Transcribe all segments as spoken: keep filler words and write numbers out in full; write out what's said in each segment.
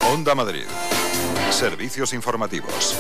Onda Madrid. Servicios informativos.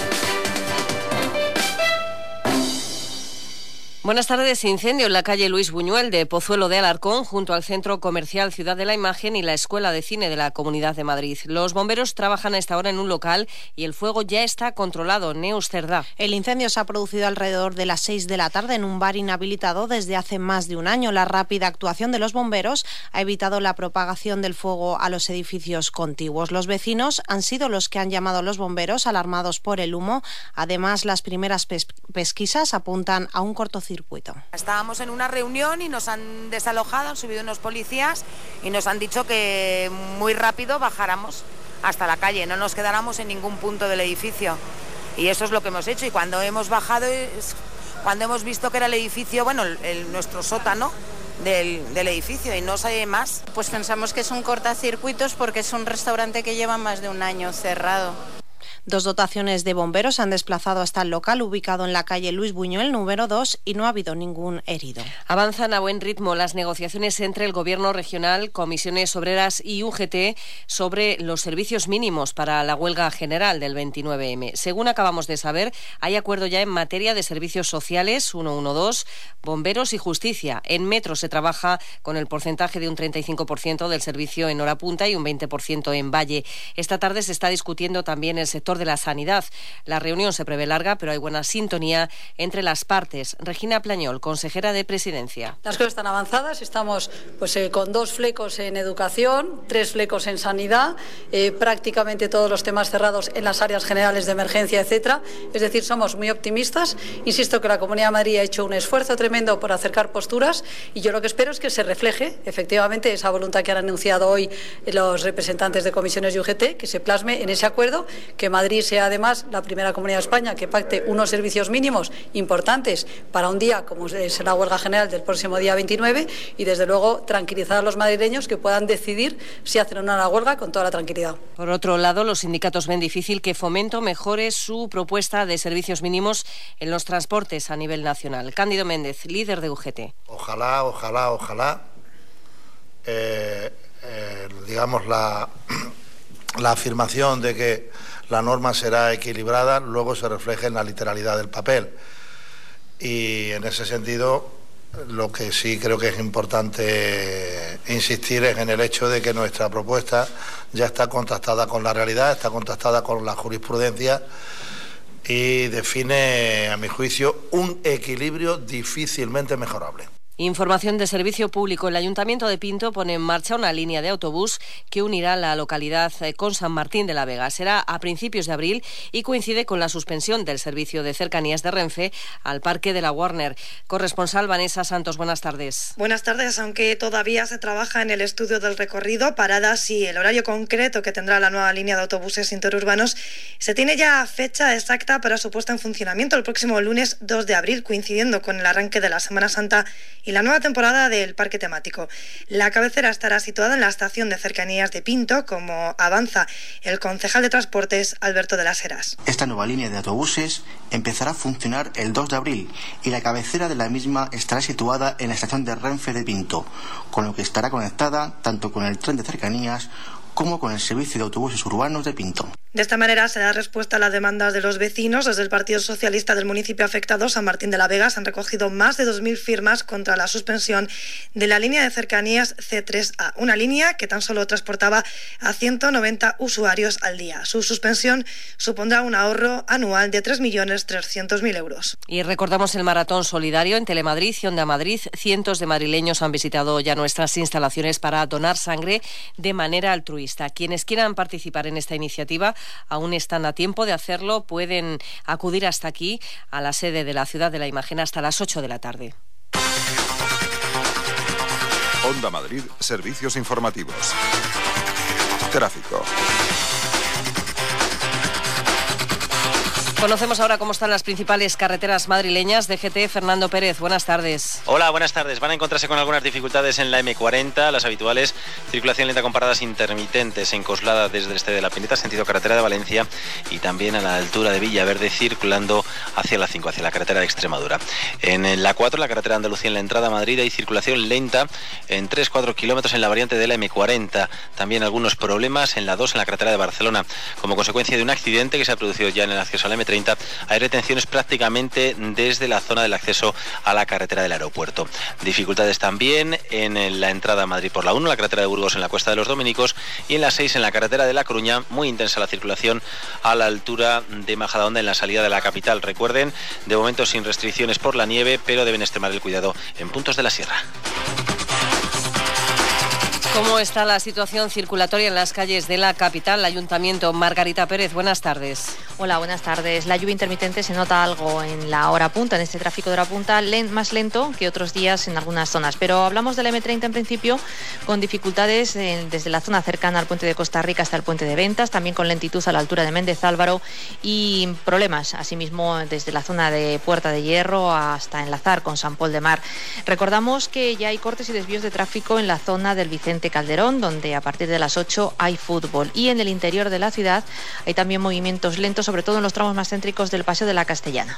Buenas tardes. Incendio en la calle Luis Buñuel de Pozuelo de Alarcón, junto al Centro Comercial Ciudad de la Imagen y la Escuela de Cine de la Comunidad de Madrid. Los bomberos trabajan a esta hora en un local y el fuego ya está controlado. Neus Cerdá. El incendio se ha producido alrededor de las seis de la tarde en un bar inhabilitado desde hace más de un año. La rápida actuación de los bomberos ha evitado la propagación del fuego a los edificios contiguos. Los vecinos han sido los que han llamado a los bomberos, alarmados por el humo. Además, las primeras pes- pesquisas apuntan a un cortocircuito. Estábamos en una reunión y nos han desalojado, han subido unos policías y nos han dicho que muy rápido bajáramos hasta la calle, no nos quedáramos en ningún punto del edificio. Y eso es lo que hemos hecho. Y cuando hemos bajado, es cuando hemos visto que era el edificio, bueno, el, el, nuestro sótano del, del edificio, y no sé más. Pues pensamos que es un cortacircuitos porque es un restaurante que lleva más de un año cerrado. Dos dotaciones de bomberos se han desplazado hasta el local ubicado en la calle Luis Buñuel número dos y no ha habido ningún herido. Avanzan a buen ritmo las negociaciones entre el Gobierno regional, comisiones obreras y U G T sobre los servicios mínimos para la huelga general del veintinueve eme. Según acabamos de saber, hay acuerdo ya en materia de servicios sociales, ciento doce, bomberos y justicia. En Metro se trabaja con el porcentaje de un treinta y cinco por ciento del servicio en hora punta y un veinte por ciento en Valle. Esta tarde se está discutiendo también el sector de la sanidad. La reunión se prevé larga, pero hay buena sintonía entre las partes. Regina Plañol, consejera de Presidencia. Las cosas están avanzadas, estamos pues eh, con dos flecos en educación, tres flecos en sanidad, eh, prácticamente todos los temas cerrados en las áreas generales de emergencia, etcétera. Es decir, somos muy optimistas. Insisto que la Comunidad de Madrid ha hecho un esfuerzo tremendo por acercar posturas y yo lo que espero es que se refleje efectivamente esa voluntad que han anunciado hoy los representantes de comisiones y U G T, que se plasme en ese acuerdo, que Madrid sea además la primera comunidad de España que pacte unos servicios mínimos importantes para un día como es la huelga general del próximo día veintinueve y desde luego tranquilizar a los madrileños que puedan decidir si hacen o no la huelga con toda la tranquilidad. Por otro lado, los sindicatos ven difícil que Fomento mejore su propuesta de servicios mínimos en los transportes a nivel nacional. Cándido Méndez, líder de U G T. Ojalá, ojalá, ojalá, eh, eh, digamos la, la afirmación de que la norma será equilibrada, luego se refleja en la literalidad del papel. Y en ese sentido, lo que sí creo que es importante insistir es en el hecho de que nuestra propuesta ya está contrastada con la realidad, está contrastada con la jurisprudencia y define, a mi juicio, un equilibrio difícilmente mejorable. Información de servicio público. El Ayuntamiento de Pinto pone en marcha una línea de autobús que unirá la localidad con San Martín de la Vega. Será a principios de abril y coincide con la suspensión del servicio de cercanías de Renfe al Parque de la Warner. Corresponsal Vanessa Santos, buenas tardes. Buenas tardes. Aunque todavía se trabaja en el estudio del recorrido, paradas y el horario concreto que tendrá la nueva línea de autobuses interurbanos, se tiene ya fecha exacta para su puesta en funcionamiento el próximo lunes dos de abril, coincidiendo con el arranque de la Semana Santa y la nueva temporada del parque temático. La cabecera estará situada en la estación de cercanías de Pinto, como avanza el concejal de Transportes, Alberto de las Heras. Esta nueva línea de autobuses empezará a funcionar el dos de abril y la cabecera de la misma estará situada en la estación de Renfe de Pinto, con lo que estará conectada tanto con el tren de cercanías como con el servicio de autobuses urbanos de Pinto. De esta manera se da respuesta a las demandas de los vecinos. Desde el Partido Socialista del municipio afectado, San Martín de la Vega, se han recogido más de dos mil firmas contra la suspensión de la línea de cercanías ce tres a, una línea que tan solo transportaba a ciento noventa usuarios al día. Su suspensión supondrá un ahorro anual de tres millones trescientos mil euros. Y recordamos el maratón solidario en Telemadrid y Onda Madrid. Cientos de madrileños han visitado ya nuestras instalaciones para donar sangre de manera altruista. Quienes quieran participar en esta iniciativa aún están a tiempo de hacerlo. Pueden acudir hasta aquí, a la sede de la Ciudad de la Imagen, hasta las ocho de la tarde. Onda Madrid, servicios informativos. Tráfico. Conocemos ahora cómo están las principales carreteras madrileñas. D G T, Fernando Pérez, buenas tardes. Hola, buenas tardes. Van a encontrarse con algunas dificultades en la eme cuarenta, las habituales. Circulación lenta con paradas intermitentes en Coslada desde el este de la Pineta, sentido carretera de Valencia, y también a la altura de Villaverde, circulando hacia la cinco, hacia la carretera de Extremadura. En la cuatro, la carretera de Andalucía, en la entrada a Madrid, hay circulación lenta en tres cuatro kilómetros en la variante de la eme cuarenta. También algunos problemas en la dos, en la carretera de Barcelona, como consecuencia de un accidente que se ha producido ya en el acceso a la eme treinta. Hay retenciones prácticamente desde la zona del acceso a la carretera del aeropuerto. Dificultades también en la entrada a Madrid por la uno, la carretera de Burgos en la Cuesta de los Dominicos, y en la seis, en la carretera de La Coruña, muy intensa la circulación a la altura de Majadahonda en la salida de la capital. Recuerden, de momento sin restricciones por la nieve, pero deben extremar el cuidado en puntos de la sierra. ¿Cómo está la situación circulatoria en las calles de la capital? Ayuntamiento. Margarita Pérez, buenas tardes. Hola, buenas tardes. La lluvia intermitente se nota algo en la hora punta, en este tráfico de hora punta, lent, más lento que otros días en algunas zonas. Pero hablamos de la eme treinta en principio, con dificultades en, desde la zona cercana al puente de Costa Rica hasta el puente de Ventas, también con lentitud a la altura de Méndez Álvaro y problemas, asimismo, desde la zona de Puerta de Hierro hasta enlazar con San Pol de Mar. Recordamos que ya hay cortes y desvíos de tráfico en la zona del Vicente Calderón, donde a partir de las ocho hay fútbol, y en el interior de la ciudad hay también movimientos lentos, sobre todo en los tramos más céntricos del Paseo de la Castellana.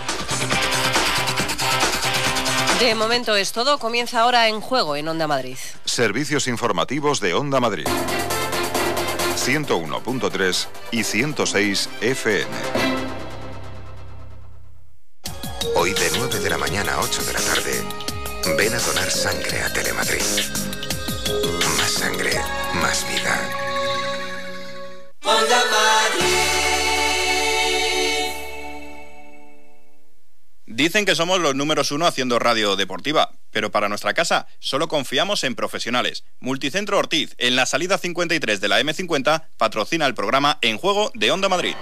De momento es todo. Comienza ahora En Juego en Onda Madrid. Servicios informativos de Onda Madrid. ciento uno punto tres y ciento seis efe eme. Hoy de nueve de la mañana a ocho de la tarde, ven a donar sangre a Telemadrid. Más sangre, más vida. Onda Madrid. Dicen que somos los números uno haciendo radio deportiva, pero para nuestra casa solo confiamos en profesionales. Multicentro Ortiz, en la salida cincuenta y tres de la eme cincuenta, patrocina el programa En Juego de Onda Madrid.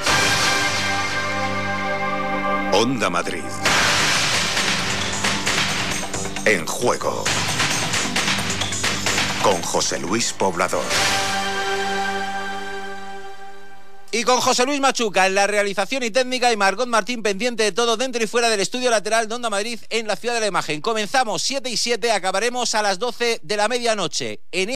Onda Madrid. En Juego. Con José Luis Poblador. Y con José Luis Machuca en la realización y técnica y Margot Martín pendiente de todo dentro y fuera del estudio lateral de Onda Madrid en la Ciudad de la Imagen. Comenzamos siete y siete, acabaremos a las doce de la medianoche. En